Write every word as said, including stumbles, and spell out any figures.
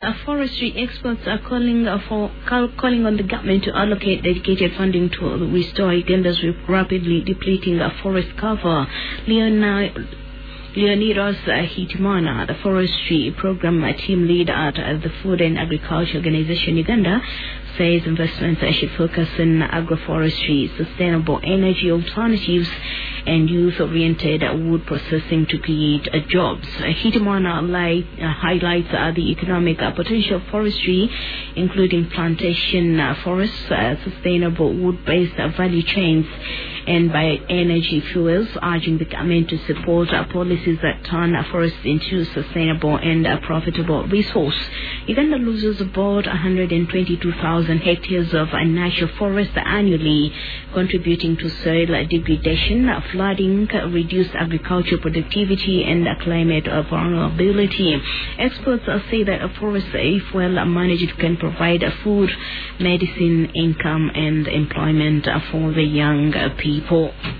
Uh, forestry experts are calling uh, for call, calling on the government to allocate dedicated funding to restore Uganda's rapidly depleting uh, forest cover. Leonard Leonidas uh, Hitimana, the forestry program uh, team lead at uh, the Food and Agriculture Organization Uganda, says investments uh, should focus on agroforestry, sustainable energy alternatives, and youth-oriented uh, wood processing to create uh, jobs. Uh, Hitimana light, uh, highlights uh, the economic uh, potential of forestry, including plantation uh, forests, uh, sustainable wood-based uh, value chains, and bioenergy fuels, urging the government to support uh, policies that turn uh, forests into sustainable and uh, profitable resource. Uganda loses about one hundred twenty-two thousand hectares of uh, natural forest annually, contributing to soil degradation, uh, flooding, uh, reduced agricultural productivity, and uh, climate uh, vulnerability. Experts uh, say that a forest, if well managed, can provide uh, food, medicine, income, and employment uh, for the young uh, people.